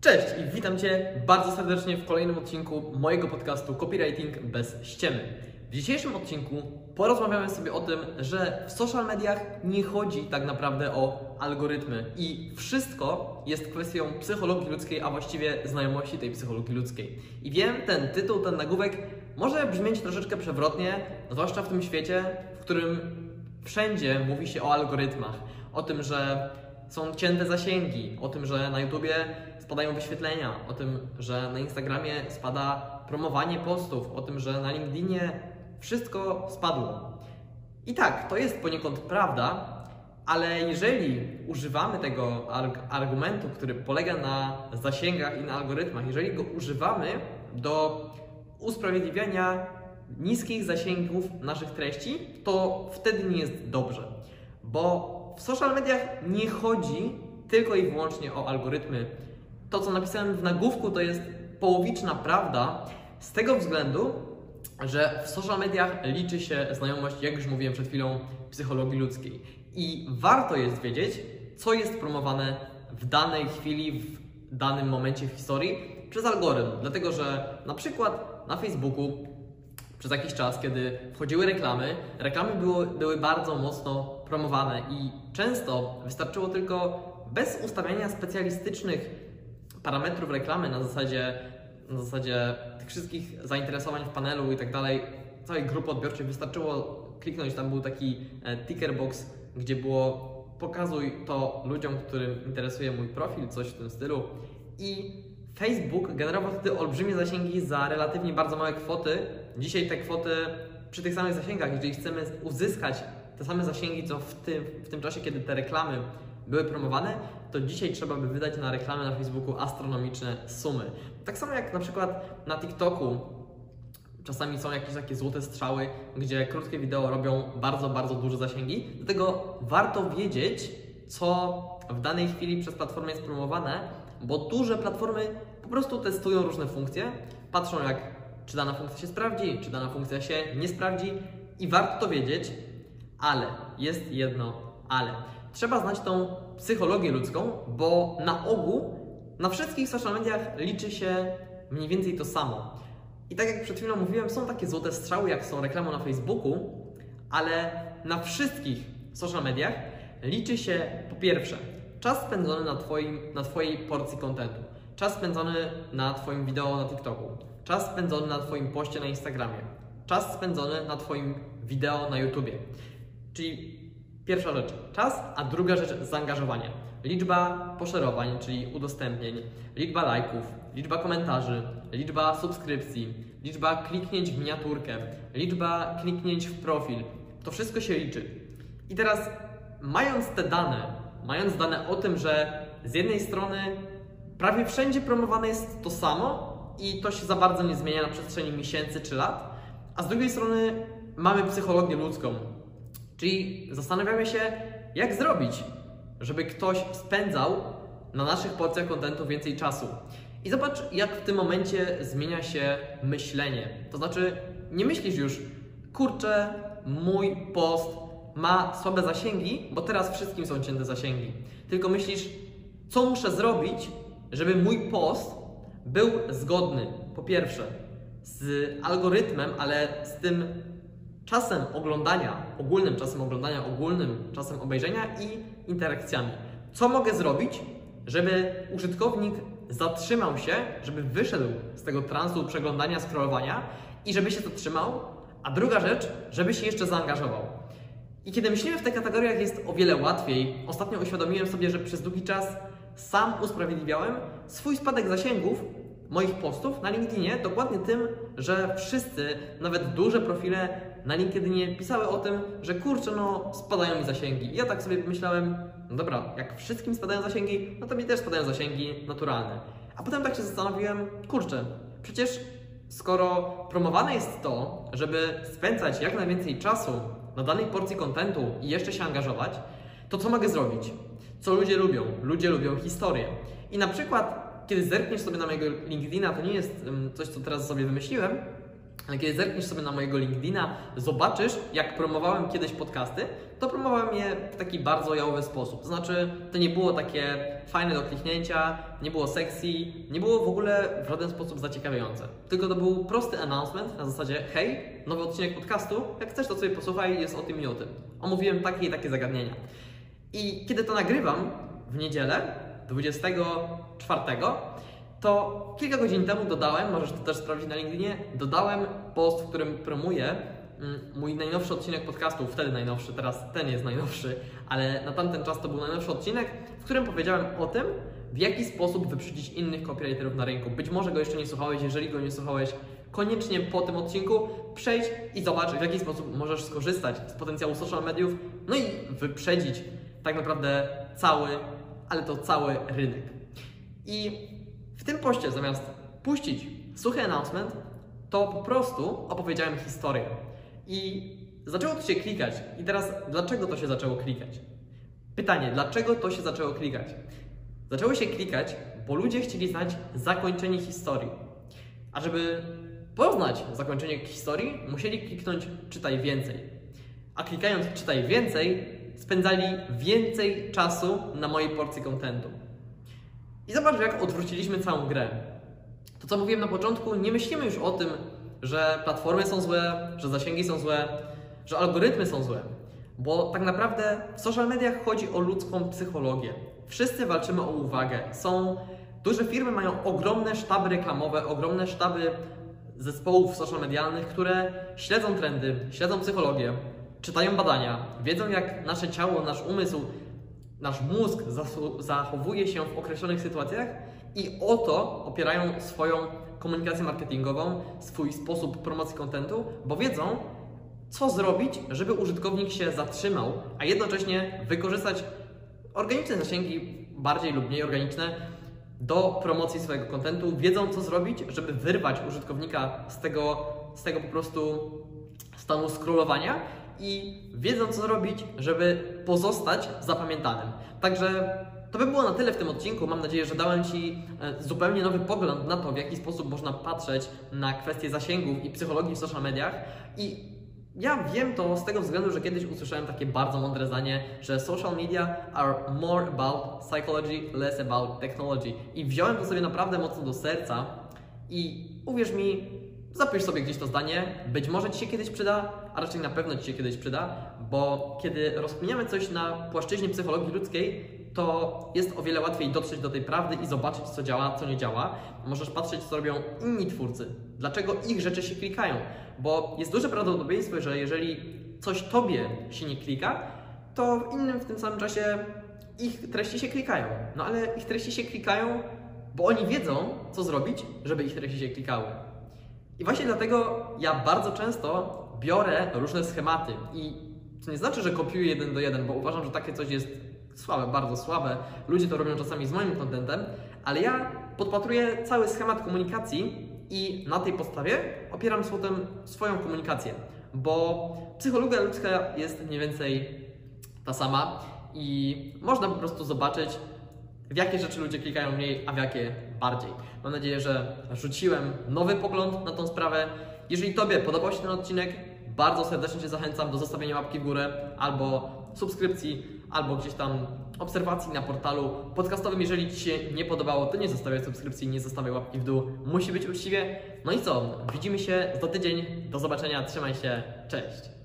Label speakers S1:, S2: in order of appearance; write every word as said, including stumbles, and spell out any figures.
S1: Cześć i witam Cię bardzo serdecznie w kolejnym odcinku mojego podcastu Copywriting bez ściemy. W dzisiejszym odcinku porozmawiamy sobie o tym, że w social mediach nie chodzi tak naprawdę o algorytmy i wszystko jest kwestią psychologii ludzkiej, a właściwie znajomości tej psychologii ludzkiej. I wiem, ten tytuł, ten nagłówek może brzmieć troszeczkę przewrotnie, zwłaszcza w tym świecie, w którym wszędzie mówi się o algorytmach, o tym, że są cięte zasięgi, o tym, że na YouTubie spadają wyświetlenia, o tym, że na Instagramie spada promowanie postów, o tym, że na LinkedInie wszystko spadło. I tak, to jest poniekąd prawda, ale jeżeli używamy tego argumentu, który polega na zasięgach i na algorytmach, jeżeli go używamy do usprawiedliwiania niskich zasięgów naszych treści, to wtedy nie jest dobrze, bo w social mediach nie chodzi tylko i wyłącznie o algorytmy. To, co napisałem w nagłówku, to jest połowiczna prawda z tego względu, że w social mediach liczy się znajomość, jak już mówiłem przed chwilą, psychologii ludzkiej. I warto jest wiedzieć, co jest promowane w danej chwili, w danym momencie w historii przez algorytm. Dlatego, że na przykład na Facebooku przez jakiś czas, kiedy wchodziły reklamy, reklamy były, były bardzo mocno promowane i często wystarczyło tylko bez ustawiania specjalistycznych parametrów reklamy na zasadzie, na zasadzie tych wszystkich zainteresowań w panelu i tak dalej, całej grupy odbiorczej, wystarczyło kliknąć, tam był taki ticker box, gdzie było pokazuj to ludziom, którym interesuje mój profil, coś w tym stylu, i Facebook generował wtedy olbrzymie zasięgi za relatywnie bardzo małe kwoty. Dzisiaj te kwoty przy tych samych zasięgach, jeżeli chcemy uzyskać te same zasięgi, co w tym, w tym czasie, kiedy te reklamy były promowane, to dzisiaj trzeba by wydać na reklamy na Facebooku astronomiczne sumy. Tak samo jak na przykład na TikToku czasami są jakieś takie złote strzały, gdzie krótkie wideo robią bardzo, bardzo duże zasięgi. Dlatego warto wiedzieć, co w danej chwili przez platformę jest promowane, bo duże platformy po prostu testują różne funkcje, patrzą jak, czy dana funkcja się sprawdzi, czy dana funkcja się nie sprawdzi i warto to wiedzieć, ale jest jedno ale. Trzeba znać tą psychologię ludzką, bo na ogół na wszystkich social mediach liczy się mniej więcej to samo. I tak jak przed chwilą mówiłem, są takie złote strzały, jak są reklamy na Facebooku, ale na wszystkich social mediach liczy się po pierwsze czas spędzony na, twoim, na Twojej porcji kontentu, czas spędzony na Twoim wideo na TikToku, czas spędzony na Twoim poście na Instagramie, czas spędzony na Twoim wideo na YouTubie. Czyli pierwsza rzecz czas, a druga rzecz zaangażowanie. Liczba poszerowań, czyli udostępnień, liczba lajków, liczba komentarzy, liczba subskrypcji, liczba kliknięć w miniaturkę, liczba kliknięć w profil. To wszystko się liczy. I teraz mając te dane, mając dane o tym, że z jednej strony prawie wszędzie promowane jest to samo i to się za bardzo nie zmienia na przestrzeni miesięcy czy lat, a z drugiej strony mamy psychologię ludzką. Czyli zastanawiamy się, jak zrobić, żeby ktoś spędzał na naszych porcjach kontentu więcej czasu. I zobacz, jak w tym momencie zmienia się myślenie. To znaczy, nie myślisz już, kurczę, mój post ma słabe zasięgi, bo teraz wszystkim są cięte zasięgi. Tylko myślisz, co muszę zrobić, żeby mój post był zgodny, po pierwsze, z algorytmem, ale z tym czasem oglądania, ogólnym czasem oglądania, ogólnym czasem obejrzenia i interakcjami. Co mogę zrobić, żeby użytkownik zatrzymał się, żeby wyszedł z tego transu przeglądania, scrollowania i żeby się to trzymał, a druga rzecz, żeby się jeszcze zaangażował. I kiedy myślimy w tych kategoriach, jest o wiele łatwiej. Ostatnio uświadomiłem sobie, że przez długi czas sam usprawiedliwiałem swój spadek zasięgów moich postów na LinkedInie dokładnie tym, że wszyscy, nawet duże profile na LinkedInie pisały o tym, że kurczę, no spadają mi zasięgi. I ja tak sobie pomyślałem, no dobra, jak wszystkim spadają zasięgi, no to mi też spadają zasięgi naturalne. A potem tak się zastanowiłem, kurczę, przecież skoro promowane jest to, żeby spędzać jak najwięcej czasu na danej porcji kontentu i jeszcze się angażować, to co mogę zrobić? Co ludzie lubią? Ludzie lubią historię. I na przykład, kiedy zerkniesz sobie na mojego LinkedIna, to nie jest coś, co teraz sobie wymyśliłem, Ale kiedy zerkniesz sobie na mojego LinkedIna, zobaczysz, jak promowałem kiedyś podcasty, to promowałem je w taki bardzo jałowy sposób. To znaczy, to nie było takie fajne do kliknięcia, nie było sexy, nie było w ogóle w żaden sposób zaciekawiające. Tylko to był prosty announcement na zasadzie: hej, nowy odcinek podcastu, jak chcesz to sobie posłuchaj, jest o tym i o tym. Omówiłem takie i takie zagadnienia. I kiedy to nagrywam w niedzielę, dwudziestego czwartego, to kilka godzin temu dodałem, możesz to też sprawdzić na LinkedInie, dodałem post, w którym promuję mój najnowszy odcinek podcastu, wtedy najnowszy, teraz ten jest najnowszy, ale na tamten czas to był najnowszy odcinek, w którym powiedziałem o tym, w jaki sposób wyprzedzić innych copywriterów na rynku. Być może go jeszcze nie słuchałeś, jeżeli go nie słuchałeś, koniecznie po tym odcinku przejdź i zobacz, w jaki sposób możesz skorzystać z potencjału social mediów, no i wyprzedzić tak naprawdę cały, ale to cały rynek. I w tym poście, zamiast puścić suchy announcement, to po prostu opowiedziałem historię. I zaczęło to się klikać. I teraz, dlaczego to się zaczęło klikać? Pytanie, dlaczego to się zaczęło klikać? Zaczęło się klikać, bo ludzie chcieli znać zakończenie historii. A żeby poznać zakończenie historii, musieli kliknąć czytaj więcej. A klikając czytaj więcej, spędzali więcej czasu na mojej porcji kontentu. I zobacz, jak odwróciliśmy całą grę. To, co mówiłem na początku, nie myślimy już o tym, że platformy są złe, że zasięgi są złe, że algorytmy są złe. Bo tak naprawdę w social mediach chodzi o ludzką psychologię. Wszyscy walczymy o uwagę. Są duże firmy, mają ogromne sztaby reklamowe, ogromne sztaby zespołów social medialnych, które śledzą trendy, śledzą psychologię, czytają badania, wiedzą, jak nasze ciało, nasz umysł, nasz mózg zachowuje się w określonych sytuacjach i o to opierają swoją komunikację marketingową, swój sposób promocji kontentu, bo wiedzą, co zrobić, żeby użytkownik się zatrzymał, a jednocześnie wykorzystać organiczne zasięgi, bardziej lub mniej organiczne, do promocji swojego kontentu. Wiedzą, co zrobić, żeby wyrwać użytkownika z tego, z tego po prostu stanu scrollowania i wiedzą, co zrobić, żeby pozostać zapamiętanym. Także to by było na tyle w tym odcinku. Mam nadzieję, że dałem Ci zupełnie nowy pogląd na to, w jaki sposób można patrzeć na kwestie zasięgów i psychologii w social mediach. I ja wiem to z tego względu, że kiedyś usłyszałem takie bardzo mądre zdanie, że social media are more about psychology, less about technology. I wziąłem to sobie naprawdę mocno do serca i uwierz mi, zapisz sobie gdzieś to zdanie, być może Ci się kiedyś przyda, a raczej na pewno Ci się kiedyś przyda, bo kiedy rozkminiamy coś na płaszczyźnie psychologii ludzkiej, to jest o wiele łatwiej dotrzeć do tej prawdy i zobaczyć, co działa, co nie działa. Możesz patrzeć, co robią inni twórcy, dlaczego ich rzeczy się klikają, bo jest duże prawdopodobieństwo, że jeżeli coś Tobie się nie klika, to w innym w tym samym czasie ich treści się klikają. No ale ich treści się klikają, bo oni wiedzą, co zrobić, żeby ich treści się klikały. I właśnie dlatego ja bardzo często biorę różne schematy i to nie znaczy, że kopiuję jeden do jeden, bo uważam, że takie coś jest słabe, bardzo słabe. Ludzie to robią czasami z moim kontentem, ale ja podpatruję cały schemat komunikacji i na tej podstawie opieram potem swoją komunikację, bo psychologia ludzka jest mniej więcej ta sama i można po prostu zobaczyć, w jakie rzeczy ludzie klikają mniej, a w jakie bardziej. Mam nadzieję, że rzuciłem nowy pogląd na tą sprawę. Jeżeli Tobie podobał się ten odcinek, bardzo serdecznie Cię zachęcam do zostawienia łapki w górę albo subskrypcji, albo gdzieś tam obserwacji na portalu podcastowym. Jeżeli Ci się nie podobało, to nie zostawiaj subskrypcji, nie zostawiaj łapki w dół. Musi być uczciwie. No i co? Widzimy się za tydzień. Do zobaczenia. Trzymaj się. Cześć.